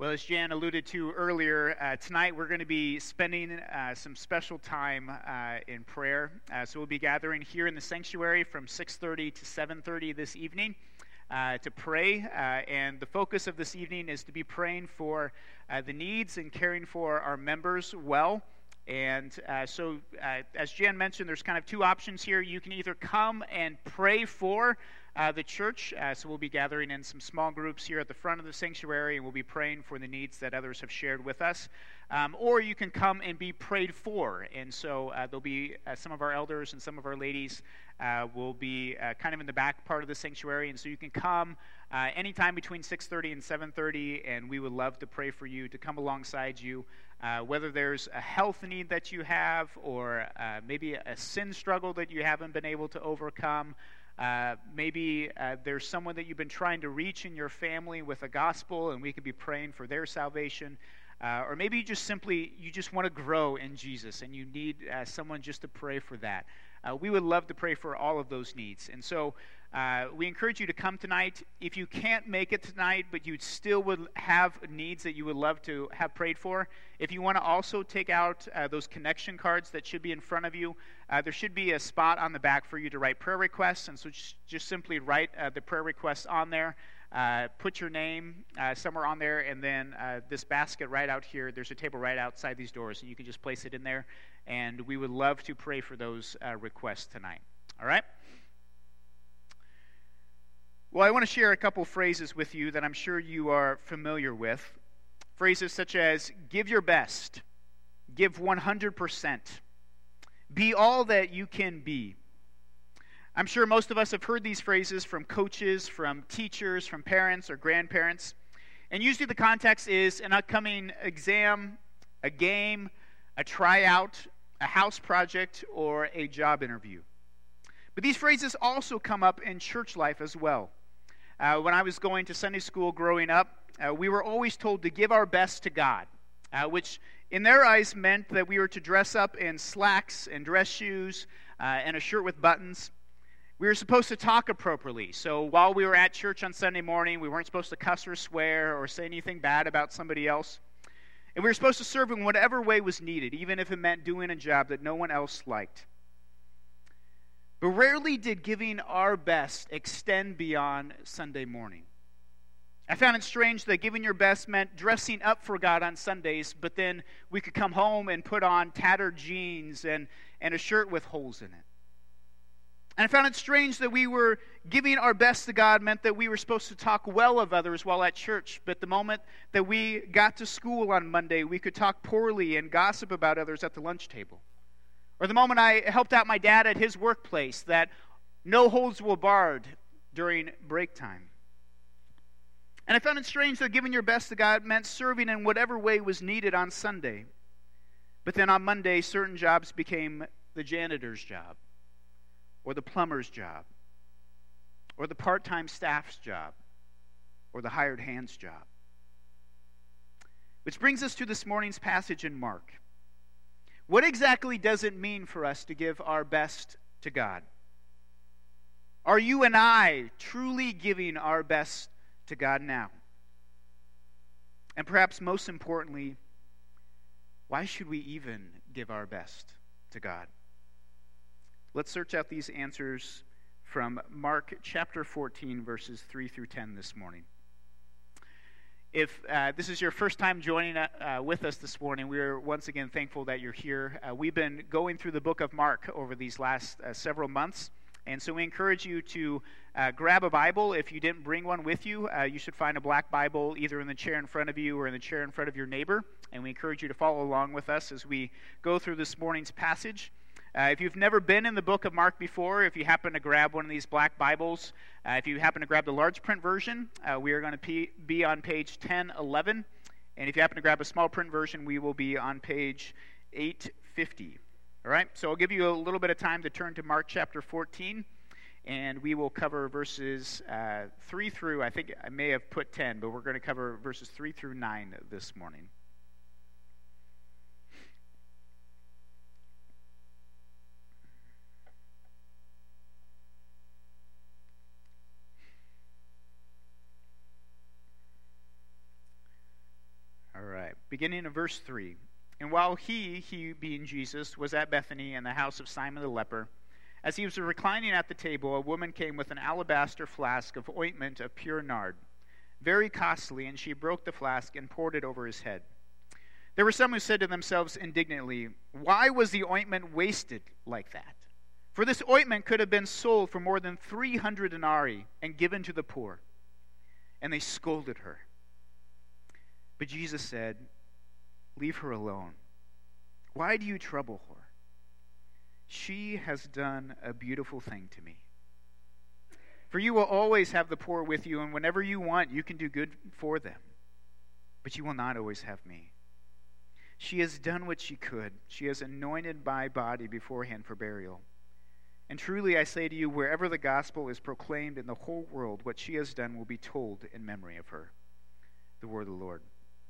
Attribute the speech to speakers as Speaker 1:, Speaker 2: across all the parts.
Speaker 1: Well, as Jan alluded to earlier, tonight we're going to be spending some special time in prayer. So we'll be gathering here in the sanctuary from 6:30 to 7:30 this evening to pray. And the focus of this evening is to be praying for the needs and caring for our members well. And so, as Jan mentioned, there's kind of two options here. You can either come and pray for the church, so we'll be gathering in some small groups here at the front of the sanctuary, and we'll be praying for the needs that others have shared with us. Or you can come and be prayed for, and so there'll be some of our elders and some of our ladies will be kind of in the back part of the sanctuary, and so you can come anytime between 6:30 and 7:30, and we would love to pray for you, to come alongside you, whether there's a health need that you have, or maybe a sin struggle that you haven't been able to overcome. Maybe there's someone that you've been trying to reach in your family with the gospel, and we could be praying for their salvation. Or maybe you just want to grow in Jesus, and you need someone just to pray for that. We would love to pray for all of those needs. And so we encourage you to come tonight. If you can't make it tonight, but you still would have needs that you would love to have prayed for, if you want to also take out those connection cards that should be in front of you, there should be a spot on the back for you to write prayer requests. And so just simply write the prayer requests on there. Put your name somewhere on there, and then this basket right out here, there's a table right outside these doors, and you can just place it in there, and we would love to pray for those requests tonight. All right? Well, I want to share a couple phrases with you that I'm sure you are familiar with. Phrases such as, give your best, give 100%, be all that you can be. I'm sure most of us have heard these phrases from coaches, from teachers, from parents or grandparents. And usually the context is an upcoming exam, a game, a tryout, a house project, or a job interview. But these phrases also come up in church life as well. When I was going to Sunday school growing up, we were always told to give our best to God, which in their eyes meant that we were to dress up in slacks and dress shoes and a shirt with buttons. We were supposed to talk appropriately. So while we were at church on Sunday morning, we weren't supposed to cuss or swear or say anything bad about somebody else. And we were supposed to serve in whatever way was needed, even if it meant doing a job that no one else liked. But rarely did giving our best extend beyond Sunday morning. I found it strange that giving your best meant dressing up for God on Sundays, but then we could come home and put on tattered jeans and a shirt with holes in it. And I found it strange that we were giving our best to God meant that we were supposed to talk well of others while at church, but the moment that we got to school on Monday, we could talk poorly and gossip about others at the lunch table. Or the moment I helped out my dad at his workplace, that no holds were barred during break time. And I found it strange that giving your best to God meant serving in whatever way was needed on Sunday. But then on Monday, certain jobs became the janitor's job, or the plumber's job, or the part-time staff's job, or the hired hand's job. Which brings us to this morning's passage in Mark. What exactly does it mean for us to give our best to God? Are you and I truly giving our best to God now? And perhaps most importantly, why should we even give our best to God? Let's search out these answers from Mark chapter 14, verses 3 through 10 this morning. If this is your first time joining with us this morning, we are once again thankful that you're here. We've been going through the book of Mark over these last several months, and so we encourage you to grab a Bible. If you didn't bring one with you, you should find a black Bible either in the chair in front of you or in the chair in front of your neighbor, and we encourage you to follow along with us as we go through this morning's passage. If you've never been in the book of Mark before, if you happen to grab one of these black Bibles, if you happen to grab the large print version, we are going to be on page 1011. And if you happen to grab a small print version, we will be on page 850. All right? So I'll give you a little bit of time to turn to Mark chapter 14, and we will cover verses 3 through, I think I may have put 10, but we're going to cover verses 3 through 9 this morning. beginning in verse 3. And while he being Jesus, was at Bethany in the house of Simon the leper, as he was reclining at the table, a woman came with an alabaster flask of ointment of pure nard, very costly, and she broke the flask and poured it over his head. There were some who said to themselves indignantly, "Why was the ointment wasted like that? For this ointment could have been sold for more than 300 denarii and given to the poor." And they scolded her. But Jesus said, "Leave her alone. Why do you trouble her? She has done a beautiful thing to me. For you will always have the poor with you, and whenever you want, you can do good for them. But you will not always have me. She has done what she could. She has anointed my body beforehand for burial. And truly I say to you, wherever the gospel is proclaimed in the whole world, what she has done will be told in memory of her." The word of the Lord.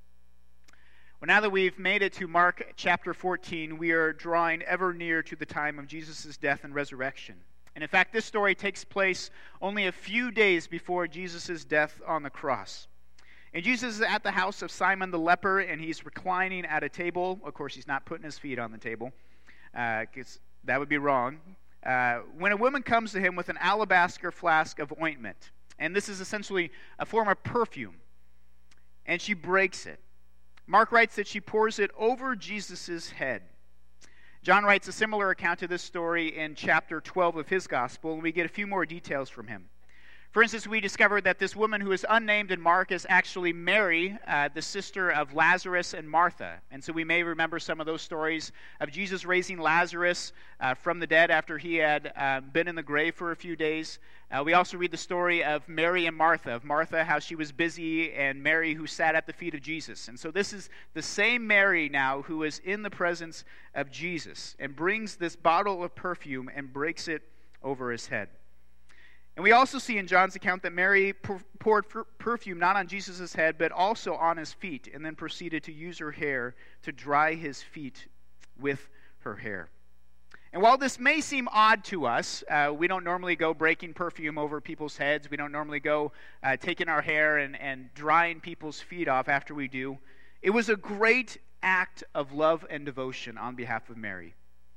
Speaker 1: Well, now that we've made it to Mark chapter 14, we are drawing ever near to the time of Jesus' death and resurrection. And in fact, this story takes place only a few days before Jesus' death on the cross. And Jesus is at the house of Simon the leper, and he's reclining at a table. Of course, he's not putting his feet on the table, because that would be wrong. When a woman comes to him with an alabaster flask of ointment, and this is essentially a form of perfume, and she breaks it. Mark writes that she pours it over Jesus' head. John writes a similar account of this story in chapter 12 of his gospel, and we get a few more details from him. For instance, we discovered that this woman who is unnamed in Mark is actually Mary, the sister of Lazarus and Martha. And so we may remember some of those stories of Jesus raising Lazarus from the dead after he had been in the grave for a few days. We also read the story of Mary and Martha, how she was busy, and Mary who sat at the feet of Jesus. And so this is the same Mary now who is in the presence of Jesus and brings this bottle of perfume and breaks it over his head. And we also see in John's account that Mary poured perfume not on Jesus' head, but also on his feet, and then proceeded to use her hair to dry his feet with her hair. And while this may seem odd to us, we don't normally go breaking perfume over people's heads. We don't normally go taking our hair and drying people's feet off after we do. It was a great act of love and devotion on behalf of Mary.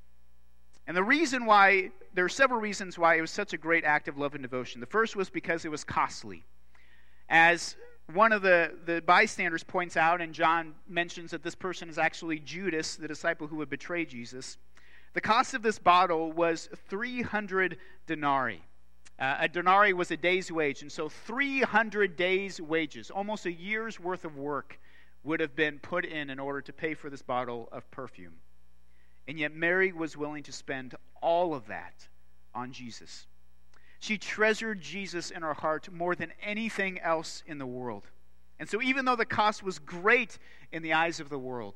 Speaker 1: And there are several reasons why it was such a great act of love and devotion. The first was because it was costly. As one of the bystanders points out, and John mentions that this person is actually Judas, the disciple who would betray Jesus, the cost of this bottle was 300 denarii. A denarii was a day's wage, and so 300 days' wages, almost a year's worth of work, would have been put in order to pay for this bottle of perfume. And yet Mary was willing to spend all of that on Jesus. She treasured Jesus in her heart more than anything else in the world. And so even though the cost was great in the eyes of the world,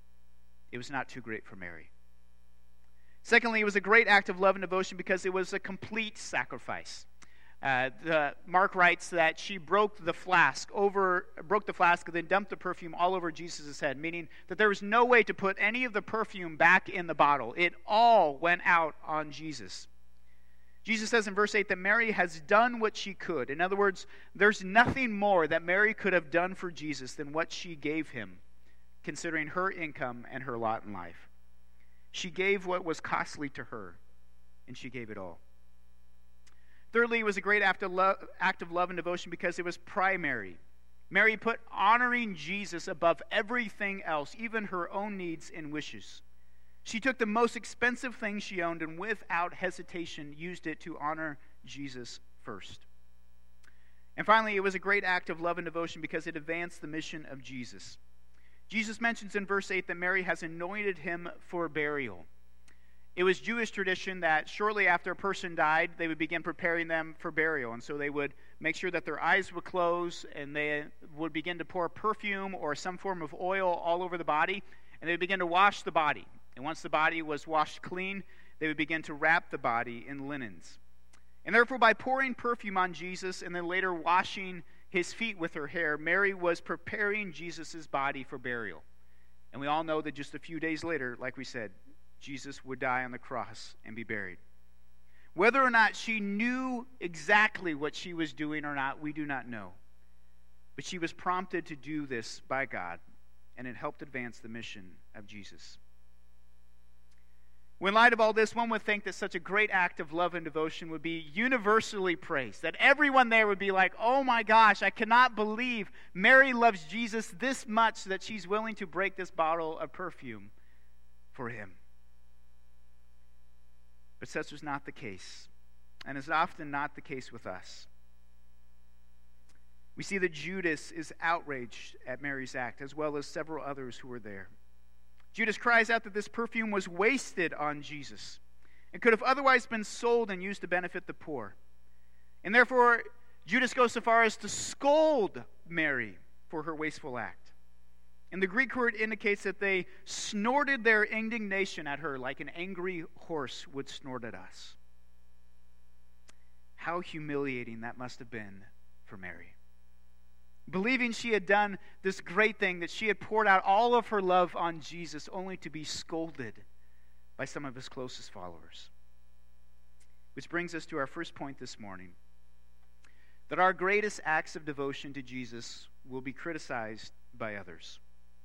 Speaker 1: it was not too great for Mary. Secondly, it was a great act of love and devotion because it was a complete sacrifice. Mark writes that she broke the flask and then dumped the perfume all over Jesus' head, meaning that there was no way to put any of the perfume back in the bottle. It all went out on Jesus. Jesus says in verse 8 that Mary has done what she could. In other words, there's nothing more that Mary could have done for Jesus than what she gave him, considering her income and her lot in life. She gave what was costly to her, and she gave it all. Thirdly, it was a great act of love and devotion because it was primary. Mary put honoring Jesus above everything else, even her own needs and wishes. She took the most expensive thing she owned and without hesitation used it to honor Jesus first. And finally, it was a great act of love and devotion because it advanced the mission of Jesus. Jesus mentions in verse 8 that Mary has anointed him for burial. It was Jewish tradition that shortly after a person died, they would begin preparing them for burial. And so they would make sure that their eyes would close, and they would begin to pour perfume or some form of oil all over the body, and they would begin to wash the body. And once the body was washed clean, they would begin to wrap the body in linens. And therefore, by pouring perfume on Jesus and then later washing his feet with her hair, Mary was preparing Jesus' body for burial. And we all know that just a few days later, like we said, Jesus would die on the cross and be buried. Whether or not she knew exactly what she was doing or not, we do not know. But she was prompted to do this by God, and it helped advance the mission of Jesus. Well, in light of all this, one would think that such a great act of love and devotion would be universally praised, that everyone there would be like, oh my gosh, I cannot believe Mary loves Jesus this much that she's willing to break this bottle of perfume for him. But such was not the case, and is often not the case with us. We see that Judas is outraged at Mary's act, as well as several others who were there. Judas cries out that this perfume was wasted on Jesus and could have otherwise been sold and used to benefit the poor. And therefore, Judas goes so far as to scold Mary for her wasteful act. And the Greek word indicates that they snorted their indignation at her like an angry horse would snort at us. How humiliating that must have been for Mary. Believing she had done this great thing, that she had poured out all of her love on Jesus, only to be scolded by some of his closest followers. Which brings us to our first point this morning, that our greatest acts of devotion to Jesus will be criticized by others.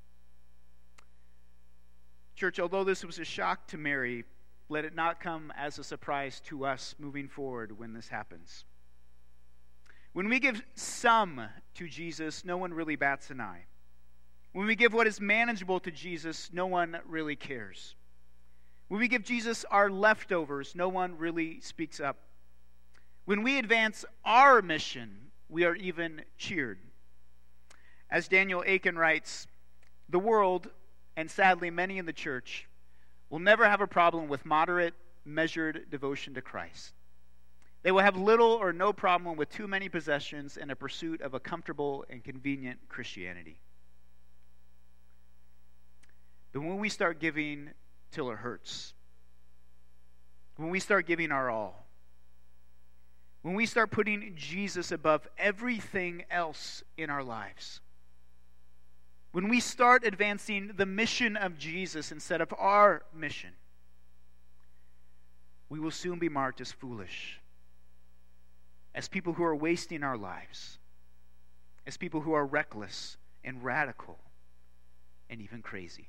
Speaker 1: Church, although this was a shock to Mary, let it not come as a surprise to us moving forward when this happens. When we give some to Jesus, no one really bats an eye. When we give what is manageable to Jesus, no one really cares. When we give Jesus our leftovers, no one really speaks up. When we advance our mission, we are even cheered. As Daniel Aiken writes, the world, and sadly many in the church, will never have a problem with moderate, measured devotion to Christ. They will have little or no problem with too many possessions and a pursuit of a comfortable and convenient Christianity. But when we start giving till it hurts, when we start giving our all, when we start putting Jesus above everything else in our lives, when we start advancing the mission of Jesus instead of our mission, we will soon be marked as foolish, as people who are wasting our lives, as people who are reckless and radical and even crazy.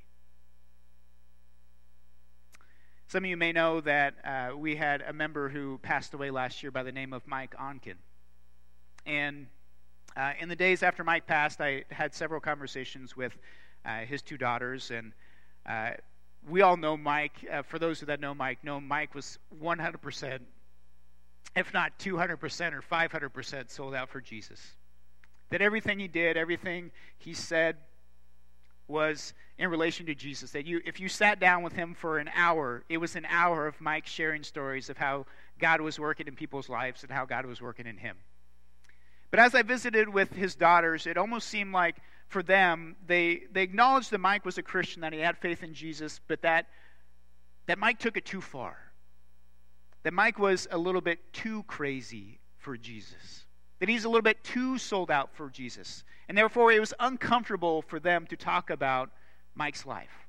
Speaker 1: Some of you may know that we had a member who passed away last year by the name of Mike Onken. And in the days after Mike passed, I had several conversations with his two daughters, and we all know Mike. For those that know Mike was 100%, if not 200% or 500% sold out for Jesus. That everything he did, everything he said was in relation to Jesus. That if you sat down with him for an hour, it was an hour of Mike sharing stories of how God was working in people's lives and how God was working in him. But as I visited with his daughters, it almost seemed like for them, they acknowledged that Mike was a Christian, that he had faith in Jesus, but that Mike took it too far. That Mike was a little bit too crazy for Jesus. That he's a little bit too sold out for Jesus. And therefore, it was uncomfortable for them to talk about Mike's life.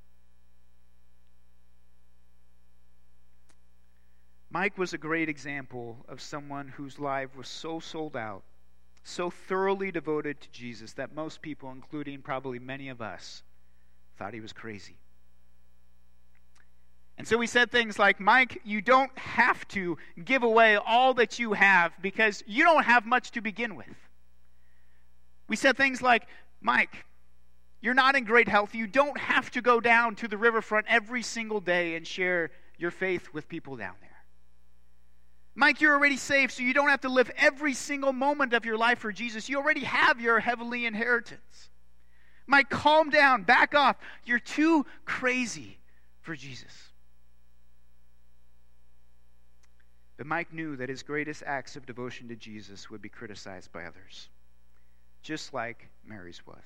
Speaker 1: Mike was a great example of someone whose life was so sold out, so thoroughly devoted to Jesus, that most people, including probably many of us, thought he was crazy. And so we said things like, Mike, you don't have to give away all that you have because you don't have much to begin with. We said things like, Mike, you're not in great health. You don't have to go down to the riverfront every single day and share your faith with people down there. Mike, you're already saved, so you don't have to live every single moment of your life for Jesus. You already have your heavenly inheritance. Mike, calm down, back off. You're too crazy for Jesus. But Mike knew that his greatest acts of devotion to Jesus would be criticized by others, just like Mary's was.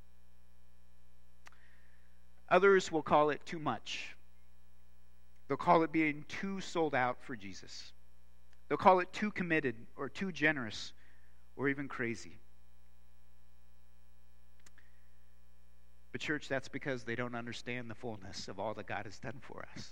Speaker 1: Others will call it too much. They'll call it being too sold out for Jesus. They'll call it too committed or too generous or even crazy. But church, that's because they don't understand the fullness of all that God has done for us.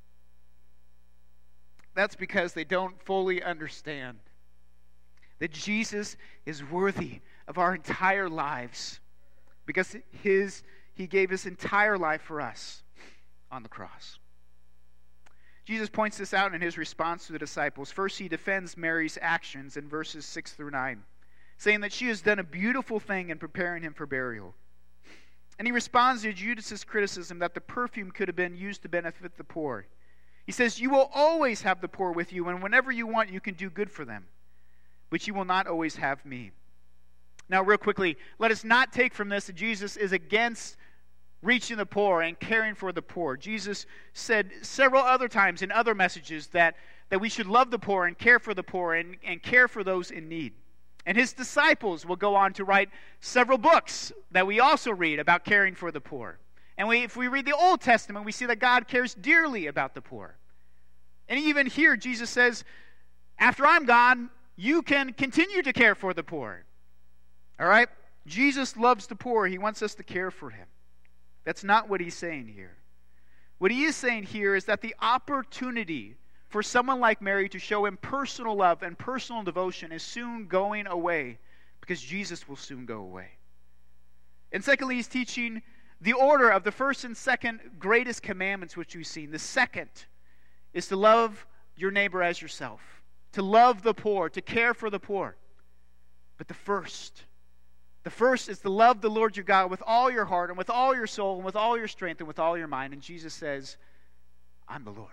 Speaker 1: That's because they don't fully understand that Jesus is worthy of our entire lives because his he gave his entire life for us on the cross. Jesus points this out in his response to the disciples. First, he defends Mary's actions in verses 6 through 9, saying that she has done a beautiful thing in preparing him for burial. And he responds to Judas's criticism that the perfume could have been used to benefit the poor. He says, "You will always have the poor with you, and whenever you want, you can do good for them. But you will not always have me." Now, real quickly, let us not take from this that Jesus is against reaching the poor and caring for the poor. Jesus said several other times in other messages that we should love the poor and care for the poor and care for those in need. And his disciples will go on to write several books that we also read about caring for the poor. And if we read the Old Testament, we see that God cares dearly about the poor. And even here, Jesus says, after I'm gone, you can continue to care for the poor. All right? Jesus loves the poor. He wants us to care for him. That's not what he's saying here. What he is saying here is that the opportunity for someone like Mary to show him personal love and personal devotion is soon going away because Jesus will soon go away. And secondly, he's teaching the order of the first and second greatest commandments which we've seen. The second is to love your neighbor as yourself, to love the poor, to care for the poor. But the first is to love the Lord your God with all your heart and with all your soul and with all your strength and with all your mind. And Jesus says, I'm the Lord.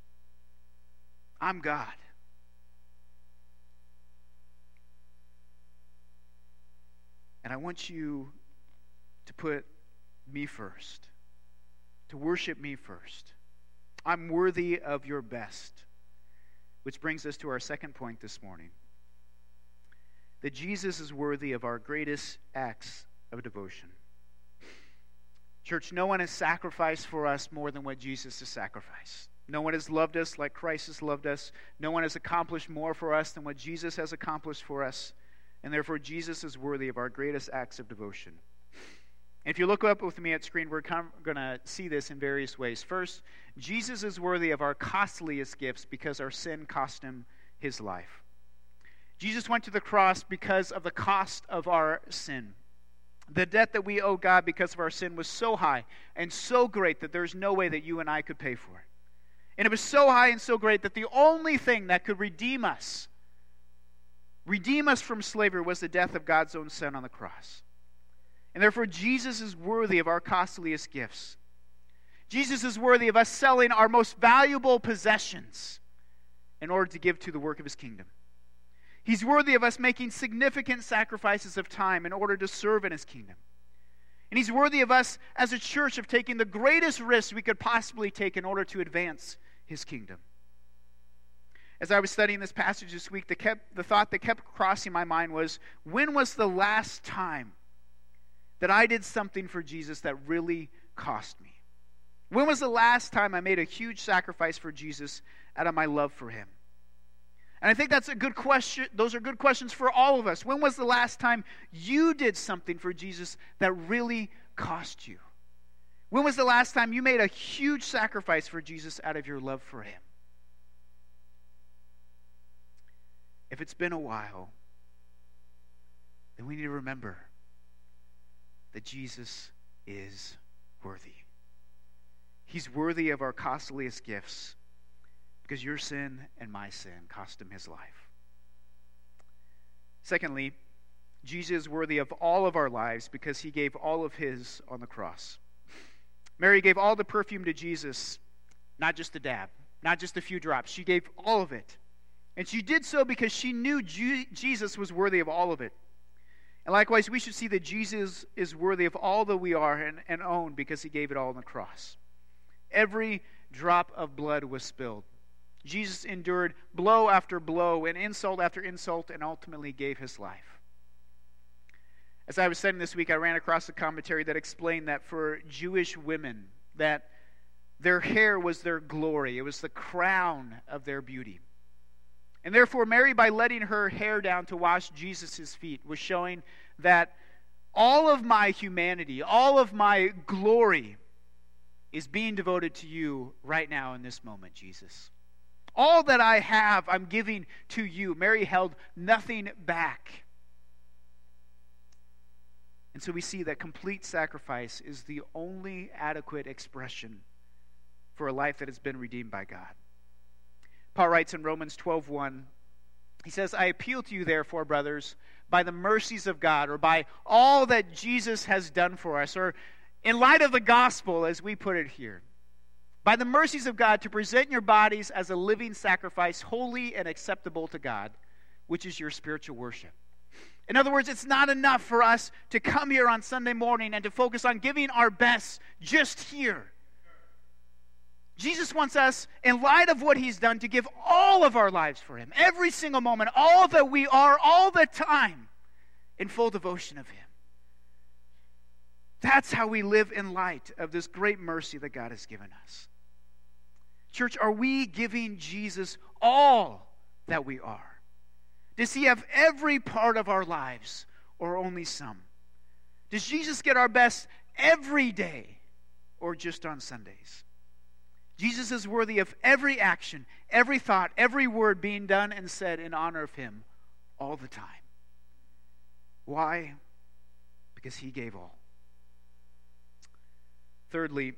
Speaker 1: I'm God. And I want you to put me first, to worship me first. I'm worthy of your best. Which brings us to our second point this morning. That Jesus is worthy of our greatest acts of devotion. Church, no one has sacrificed for us more than what Jesus has sacrificed. No one has loved us like Christ has loved us. No one has accomplished more for us than what Jesus has accomplished for us. And therefore, Jesus is worthy of our greatest acts of devotion. And if you look up with me at screen, we're going to see this in various ways. First, Jesus is worthy of our costliest gifts because our sin cost him his life. Jesus went to the cross because of the cost of our sin. The debt that we owe God because of our sin was so high and so great that there's no way that you and I could pay for it. And it was so high and so great that the only thing that could redeem us from slavery, was the death of God's own Son on the cross. And therefore, Jesus is worthy of our costliest gifts. Jesus is worthy of us selling our most valuable possessions in order to give to the work of his kingdom. He's worthy of us making significant sacrifices of time in order to serve in his kingdom. And he's worthy of us as a church of taking the greatest risks we could possibly take in order to advance his kingdom. As I was studying this passage this week, the thought that kept crossing my mind was, when was the last time that I did something for Jesus that really cost me? When was the last time I made a huge sacrifice for Jesus out of my love for him? And I think that's a good question. Those are good questions for all of us. When was the last time you did something for Jesus that really cost you? When was the last time you made a huge sacrifice for Jesus out of your love for him? If it's been a while, then we need to remember that Jesus is worthy. He's worthy of our costliest gifts because your sin and my sin cost him his life. Secondly, Jesus is worthy of all of our lives because he gave all of his on the cross. Mary gave all the perfume to Jesus, not just a dab, not just a few drops. She gave all of it. And she did so because she knew Jesus was worthy of all of it. And likewise, we should see that Jesus is worthy of all that we are and own because he gave it all on the cross. Every drop of blood was spilled. Jesus endured blow after blow and insult after insult and ultimately gave his life. As I was studying this week, I ran across a commentary that explained that for Jewish women, that their hair was their glory. It was the crown of their beauty. And therefore, Mary, by letting her hair down to wash Jesus' feet, was showing that all of my humanity, all of my glory is being devoted to you right now in this moment, Jesus. All that I have, I'm giving to you. Mary held nothing back. And so we see that complete sacrifice is the only adequate expression for a life that has been redeemed by God. Paul writes in Romans 12:1, he says, I appeal to you, therefore, brothers, by the mercies of God, or by all that Jesus has done for us, or in light of the gospel, as we put it here, by the mercies of God, to present your bodies as a living sacrifice, holy and acceptable to God, which is your spiritual worship. In other words, it's not enough for us to come here on Sunday morning and to focus on giving our best just here. Jesus wants us, in light of what he's done, to give all of our lives for him, every single moment, all that we are, all the time, in full devotion of him. That's how we live in light of this great mercy that God has given us. Church, are we giving Jesus all that we are? Does he have every part of our lives, or only some? Does Jesus get our best every day, or just on Sundays? Jesus is worthy of every action, every thought, every word being done and said in honor of him all the time. Why? Because he gave all. Thirdly,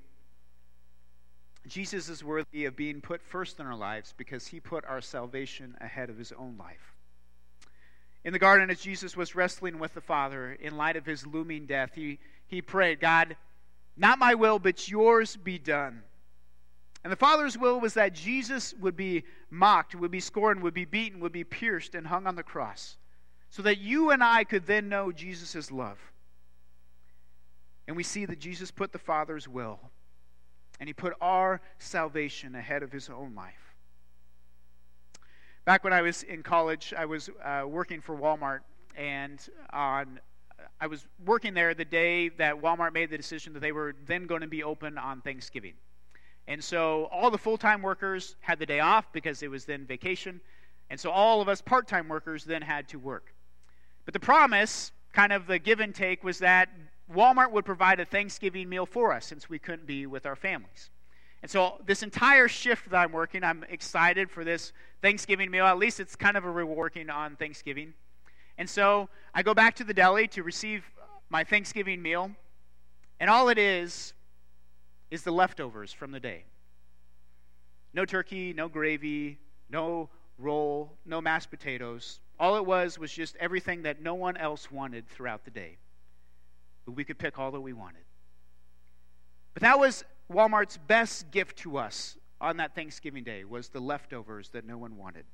Speaker 1: Jesus is worthy of being put first in our lives because he put our salvation ahead of his own life. In the garden, as Jesus was wrestling with the Father in light of his looming death, he prayed, God, not my will, but yours be done. And the Father's will was that Jesus would be mocked, would be scorned, would be beaten, would be pierced, and hung on the cross, so that you and I could then know Jesus' love. And we see that Jesus put the Father's will, and he put our salvation ahead of his own life. Back when I was in college, I was working for Walmart, and I was working there the day that Walmart made the decision that they were then going to be open on Thanksgiving. And so all the full-time workers had the day off because it was then vacation. And so all of us part-time workers then had to work. But the promise, kind of the give and take, was that Walmart would provide a Thanksgiving meal for us since we couldn't be with our families. And so this entire shift that I'm working, I'm excited for this Thanksgiving meal. At least it's kind of a reward working on Thanksgiving. And so I go back to the deli to receive my Thanksgiving meal. And all it is the leftovers from the day. No turkey, no gravy, no roll, no mashed potatoes. All it was just everything that no one else wanted throughout the day. But we could pick all that we wanted. But that was Walmart's best gift to us on that Thanksgiving day, was the leftovers that no one wanted.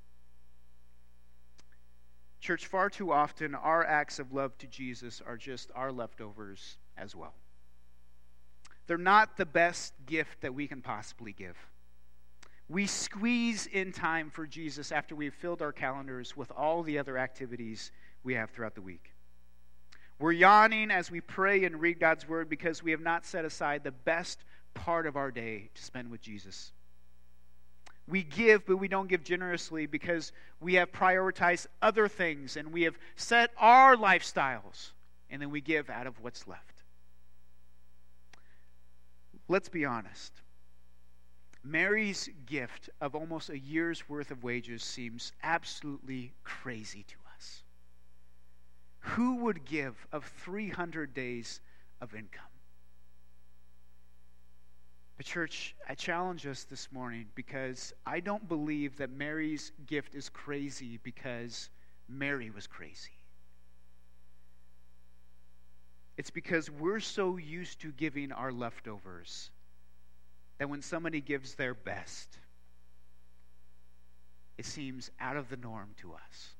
Speaker 1: Church, far too often our acts of love to Jesus are just our leftovers as well. They're not the best gift that we can possibly give. We squeeze in time for Jesus after we've filled our calendars with all the other activities we have throughout the week. We're yawning as we pray and read God's word because we have not set aside the best part of our day to spend with Jesus. We give, but we don't give generously because we have prioritized other things and we have set our lifestyles, and then we give out of what's left. Let's be honest. Mary's gift of almost a year's worth of wages seems absolutely crazy to us. Who would give of 300 days of income? But church, I challenge us this morning because I don't believe that Mary's gift is crazy because Mary was crazy. It's because we're so used to giving our leftovers that when somebody gives their best, it seems out of the norm to us.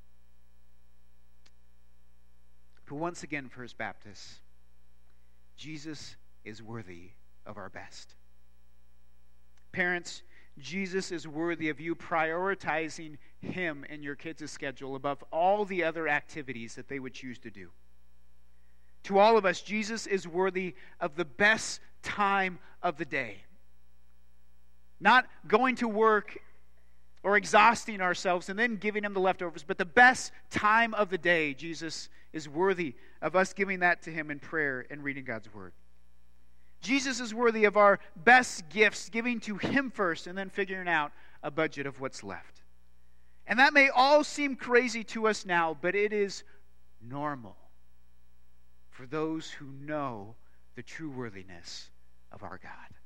Speaker 1: But once again, First Baptist, Jesus is worthy of our best. Parents, Jesus is worthy of you prioritizing him in your kids' schedule above all the other activities that they would choose to do. To all of us, Jesus is worthy of the best time of the day. Not going to work or exhausting ourselves and then giving him the leftovers, but the best time of the day. Jesus is worthy of us giving that to him in prayer and reading God's word. Jesus is worthy of our best gifts, giving to him first and then figuring out a budget of what's left. And that may all seem crazy to us now, but it is normal for those who know the true worthiness of our God.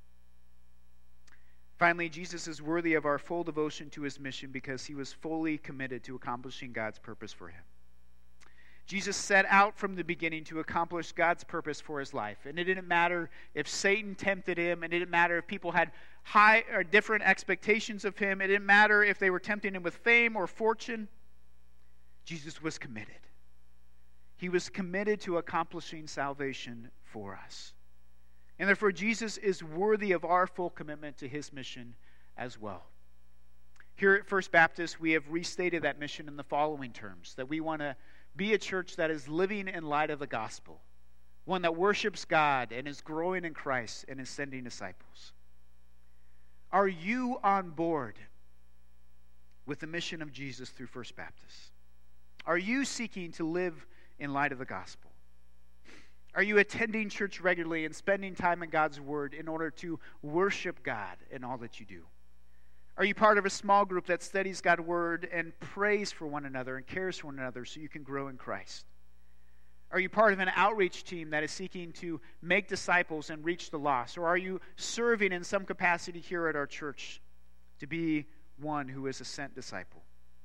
Speaker 1: Finally, Jesus is worthy of our full devotion to his mission because he was fully committed to accomplishing God's purpose for him. Jesus set out from the beginning to accomplish God's purpose for his life. And it didn't matter if Satan tempted him. It didn't matter if people had high or different expectations of him. It didn't matter if they were tempting him with fame or fortune. Jesus was committed. He was committed to accomplishing salvation for us. And therefore, Jesus is worthy of our full commitment to his mission as well. Here at First Baptist, we have restated that mission in the following terms: that we want to be a church that is living in light of the gospel, one that worships God and is growing in Christ and is sending disciples. Are you on board with the mission of Jesus through First Baptist? Are you seeking to live in light of the gospel? Are you attending church regularly and spending time in God's word in order to worship God in all that you do? Are you part of a small group that studies God's word and prays for one another and cares for one another so you can grow in Christ? Are you part of an outreach team that is seeking to make disciples and reach the lost? Or are you serving in some capacity here at our church to be one who is a sent disciple?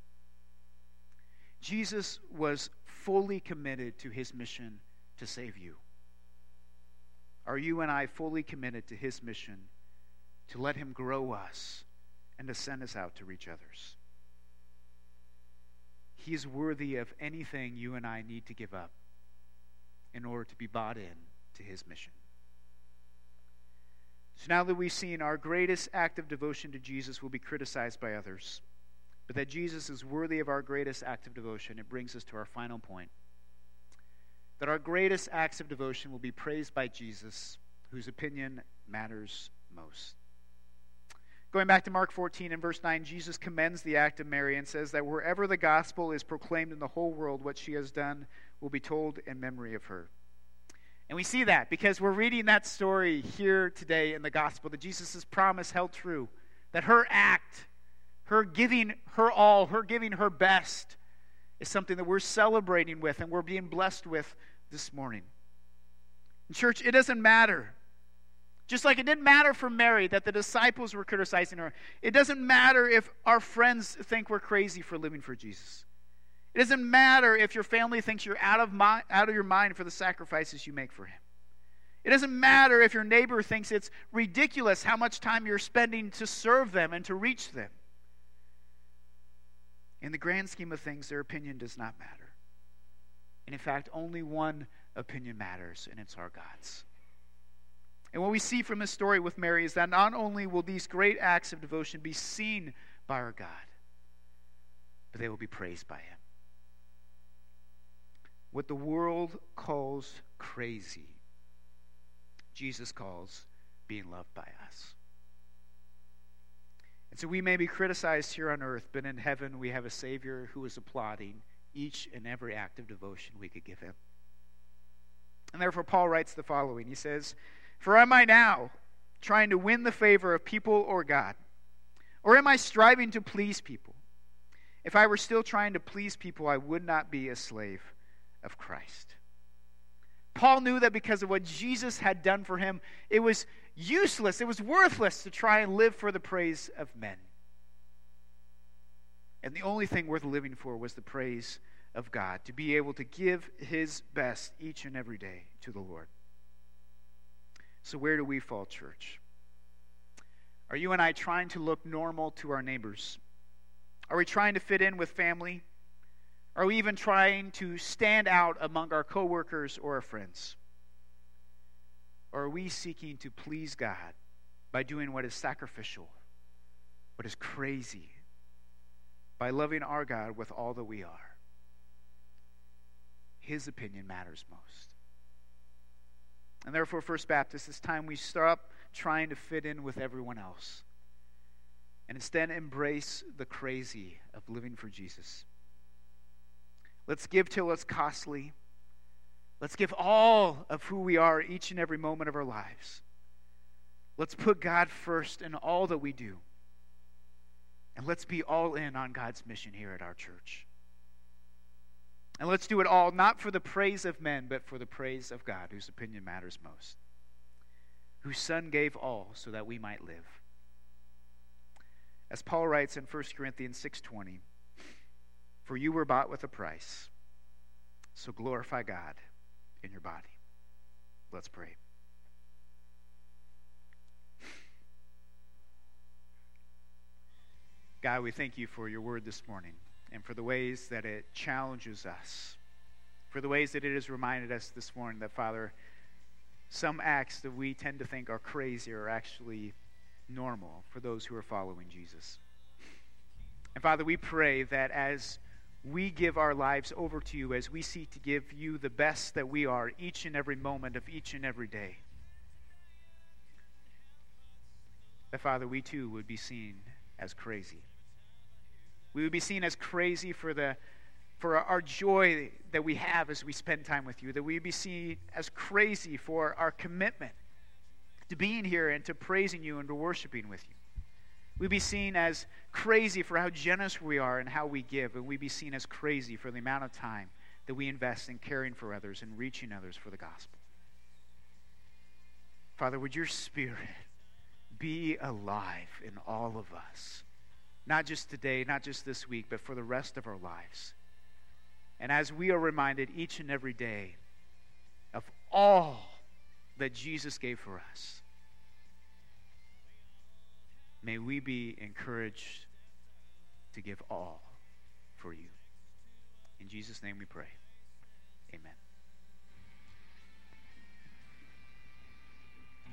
Speaker 1: Jesus was fully committed to his mission to save you. Are you and I fully committed to his mission to let him grow us and to send us out to reach others? He is worthy of anything you and I need to give up in order to be bought in to his mission. So now that we've seen our greatest act of devotion to Jesus will be criticized by others, but that Jesus is worthy of our greatest act of devotion, it brings us to our final point: that our greatest acts of devotion will be praised by Jesus, whose opinion matters most. Going back to Mark 14 and verse 9, Jesus commends the act of Mary and says that wherever the gospel is proclaimed in the whole world, what she has done will be told in memory of her. And we see that because we're reading that story here today in the gospel, that Jesus' promise held true, that her act, her giving her all, her giving her best, is something that we're celebrating with and we're being blessed with this morning. In church, it doesn't matter. Just like it didn't matter for Mary that the disciples were criticizing her. It doesn't matter if our friends think we're crazy for living for Jesus. It doesn't matter if your family thinks you're out of your mind for the sacrifices you make for him. It doesn't matter if your neighbor thinks it's ridiculous how much time you're spending to serve them and to reach them. In the grand scheme of things, their opinion does not matter. And in fact, only one opinion matters, and it's our God's. And what we see from this story with Mary is that not only will these great acts of devotion be seen by our God, but they will be praised by him. What the world calls crazy, Jesus calls being loved by us. And so we may be criticized here on earth, but in heaven we have a Savior who is applauding each and every act of devotion we could give him. And therefore Paul writes the following. He says, "For am I now trying to win the favor of people or God? Or am I striving to please people? If I were still trying to please people, I would not be a slave of Christ." Paul knew that because of what Jesus had done for him, it was useless, it was worthless to try and live for the praise of men. And the only thing worth living for was the praise of God, to be able to give his best each and every day to the Lord. So where do we fall, church? Are you and I trying to look normal to our neighbors? Are we trying to fit in with family? Are we even trying to stand out among our coworkers or our friends? Or are we seeking to please God by doing what is sacrificial, what is crazy, by loving our God with all that we are? His opinion matters most. And therefore, First Baptist, it's time we stop trying to fit in with everyone else and instead embrace the crazy of living for Jesus. Let's give till it's costly. Let's give all of who we are each and every moment of our lives. Let's put God first in all that we do. And let's be all in on God's mission here at our church. And let's do it all not for the praise of men, but for the praise of God, whose opinion matters most, whose Son gave all so that we might live. As Paul writes in 1 Corinthians 6:20, "For you were bought with a price, so glorify God in your body." Let's pray. God, we thank you for your word this morning and for the ways that it challenges us, for the ways that it has reminded us this morning that, Father, some acts that we tend to think are crazy are actually normal for those who are following Jesus. And Father, we pray that as we give our lives over to you, as we seek to give you the best that we are each and every moment of each and every day, that, Father, we too would be seen as crazy. We would be seen as crazy for our joy that we have as we spend time with you, that we would be seen as crazy for our commitment to being here and to praising you and to worshiping with you. We'd be seen as crazy for how generous we are and how we give, and we'd be seen as crazy for the amount of time that we invest in caring for others and reaching others for the gospel. Father, would your Spirit be alive in all of us, not just today, not just this week, but for the rest of our lives. And as we are reminded each and every day of all that Jesus gave for us, may we be encouraged to give all for you. In Jesus' name we pray. Amen.